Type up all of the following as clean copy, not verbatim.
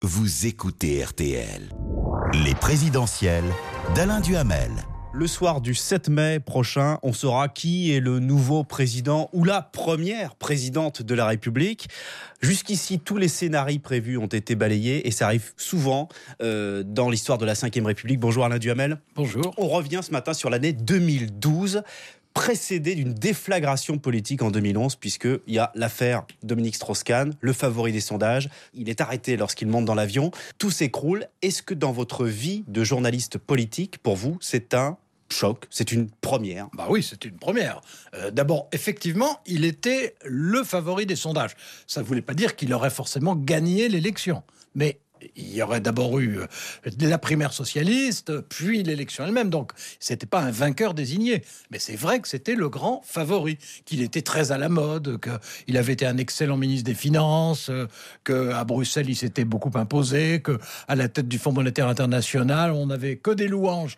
Vous écoutez RTL. Les présidentielles d'Alain Duhamel. Le soir du 7 mai prochain, on saura qui est le nouveau président ou la première présidente de la République. Jusqu'ici, tous les scénarios prévus ont été balayés et ça arrive souvent dans l'histoire de la Ve République. Bonjour Alain Duhamel. Bonjour. On revient ce matin sur l'année 2012. Précédé d'une déflagration politique en 2011, puisqu'il y a l'affaire Dominique Strauss-Kahn, le favori des sondages. Il est arrêté lorsqu'il monte dans l'avion. Tout s'écroule. Est-ce que dans votre vie de journaliste politique, pour vous, c'est un choc, c'est une première? Bah oui, c'est une première. D'abord, effectivement, il était le favori des sondages. Ça ne voulait pas dire qu'il aurait forcément gagné l'élection. Mais il y aurait d'abord eu la primaire socialiste, puis l'élection elle-même. Donc, c'était pas un vainqueur désigné. Mais c'est vrai que c'était le grand favori, qu'il était très à la mode, qu'il avait été un excellent ministre des Finances, qu'à Bruxelles, il s'était beaucoup imposé, qu'à la tête du Fonds monétaire international, on n'avait que des louanges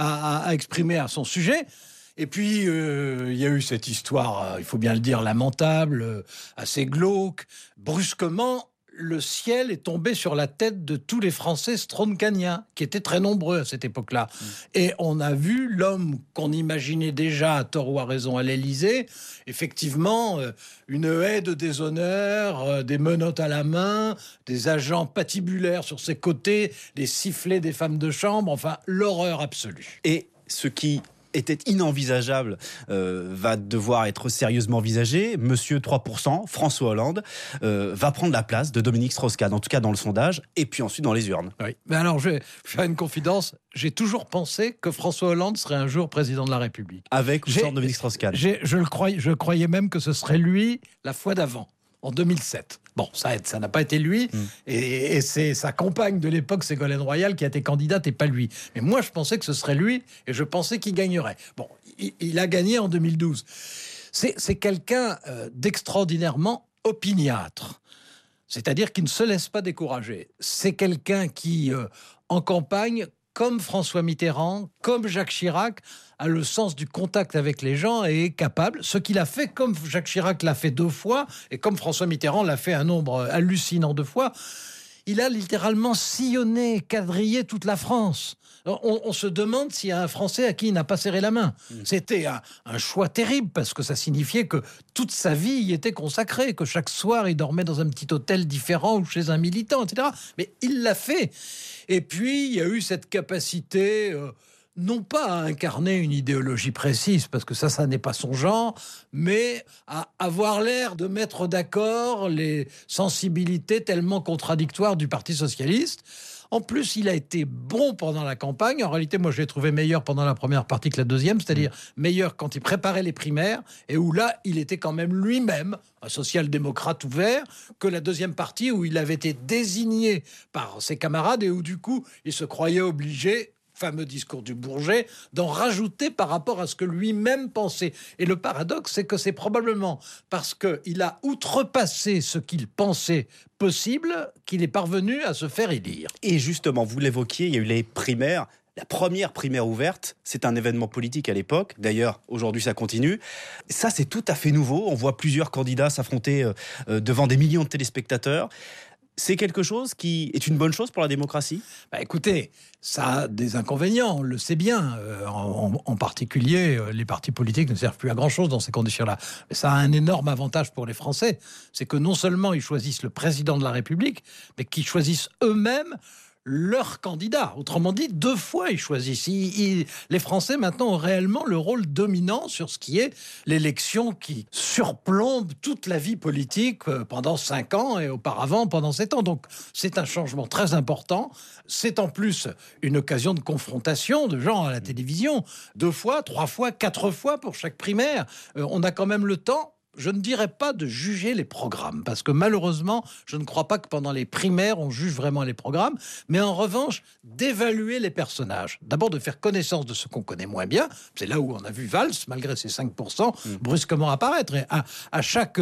à exprimer à son sujet. Et puis, il y a eu cette histoire, il faut bien le dire, lamentable, assez glauque. Brusquement, le ciel est tombé sur la tête de tous les Français strauss-kahniens, qui étaient très nombreux à cette époque-là. Et on a vu l'homme qu'on imaginait déjà, à tort ou à raison, à l'Élysée, effectivement, une haie de déshonneur, des menottes à la main, des agents patibulaires sur ses côtés, des sifflets des femmes de chambre, enfin, l'horreur absolue. Et ce qui était inenvisageable va devoir être sérieusement envisagé. Monsieur 3%, François Hollande, va prendre la place de Dominique Strauss-Kahn, en tout cas dans le sondage, et puis ensuite dans les urnes. Oui. Mais alors, je vais faire une confidence. J'ai toujours pensé que François Hollande serait un jour président de la République. Avec ou sans Dominique Strauss-Kahn? Je croyais même que ce serait lui la fois d'avant, en 2007. Bon, ça n'a pas été lui, et c'est sa compagne de l'époque, Ségolène Royal, qui a été candidate et pas lui. Mais moi, je pensais que ce serait lui, et je pensais qu'il gagnerait. Bon, il a gagné en 2012. C'est quelqu'un d'extraordinairement opiniâtre, c'est-à-dire qu'il ne se laisse pas décourager. C'est quelqu'un qui, en campagne, comme François Mitterrand, comme Jacques Chirac, a le sens du contact avec les gens et est capable, ce qu'il a fait comme Jacques Chirac l'a fait 2 fois, et comme François Mitterrand l'a fait un nombre hallucinant de fois, il a littéralement sillonné, quadrillé toute la France. On se demande s'il y a un Français à qui il n'a pas serré la main. C'était un choix terrible, parce que ça signifiait que toute sa vie y était consacrée, que chaque soir il dormait dans un petit hôtel différent ou chez un militant, etc. Mais il l'a fait. Et puis il y a eu cette capacité... non pas à incarner une idéologie précise, parce que ça n'est pas son genre, mais à avoir l'air de mettre d'accord les sensibilités tellement contradictoires du Parti socialiste. En plus, il a été bon pendant la campagne. En réalité, moi, je l'ai trouvé meilleur pendant la première partie que la deuxième, c'est-à-dire meilleur quand il préparait les primaires, et où là, il était quand même lui-même un social-démocrate ouvert, que la deuxième partie où il avait été désigné par ses camarades et où, du coup, il se croyait obligé, fameux discours du Bourget, d'en rajouter par rapport à ce que lui-même pensait. Et le paradoxe, c'est que c'est probablement parce qu'il a outrepassé ce qu'il pensait possible qu'il est parvenu à se faire élire. Et justement, vous l'évoquiez, il y a eu les primaires. La première primaire ouverte, c'est un événement politique à l'époque. D'ailleurs, aujourd'hui, ça continue. Ça, c'est tout à fait nouveau. On voit plusieurs candidats s'affronter devant des millions de téléspectateurs. C'est quelque chose qui est une bonne chose pour la démocratie? Écoutez, ça a des inconvénients, on le sait bien. En particulier, les partis politiques ne servent plus à grand-chose dans ces conditions-là. Mais ça a un énorme avantage pour les Français. C'est que non seulement ils choisissent le président de la République, mais qu'ils choisissent eux-mêmes leur candidat. Autrement dit, 2 fois ils choisissent. Les Français maintenant ont réellement le rôle dominant sur ce qui est l'élection qui surplombe toute la vie politique pendant 5 ans et auparavant pendant 7 ans. Donc c'est un changement très important. C'est en plus une occasion de confrontation de gens à la télévision. 2 fois, 3 fois, 4 fois pour chaque primaire. On a quand même le temps. Je ne dirais pas de juger les programmes, parce que malheureusement, je ne crois pas que pendant les primaires, on juge vraiment les programmes, mais en revanche, d'évaluer les personnages. D'abord, de faire connaissance de ce qu'on connaît moins bien. C'est là où on a vu Valls, malgré ses 5%, brusquement apparaître. Et à chaque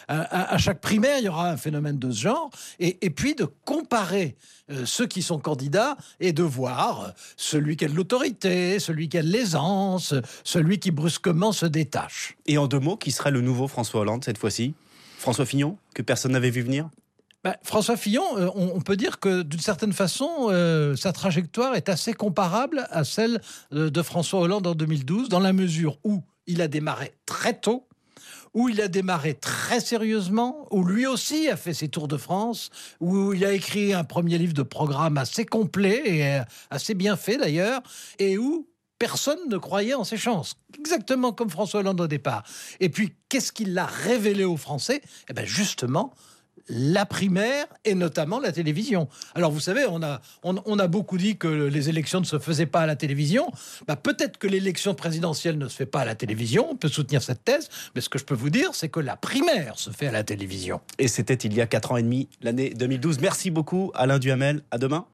primaire, il y aura un phénomène de ce genre. Et puis de comparer ceux qui sont candidats et de voir celui qui a de l'autorité, celui qui a de l'aisance, celui qui brusquement se détache. Et en 2 mots, qui serait le nouveau François Hollande cette fois-ci? François Fillon, que personne n'avait vu venir? François Fillon, on peut dire que d'une certaine façon, sa trajectoire est assez comparable à celle de François Hollande en 2012, dans la mesure où il a démarré très tôt, où il a démarré très sérieusement, où lui aussi a fait ses tours de France, où il a écrit un premier livre de programme assez complet et assez bien fait d'ailleurs, et où personne ne croyait en ses chances. Exactement comme François Hollande au départ. Et puis, qu'est-ce qu'il a révélé aux Français ? Eh bien, justement, la primaire et notamment la télévision. Alors vous savez, on a beaucoup dit que les élections ne se faisaient pas à la télévision. Peut-être que l'élection présidentielle ne se fait pas à la télévision, on peut soutenir cette thèse, mais ce que je peux vous dire, c'est que la primaire se fait à la télévision. Et c'était il y a 4 ans et demi, l'année 2012. Merci beaucoup Alain Duhamel, à demain.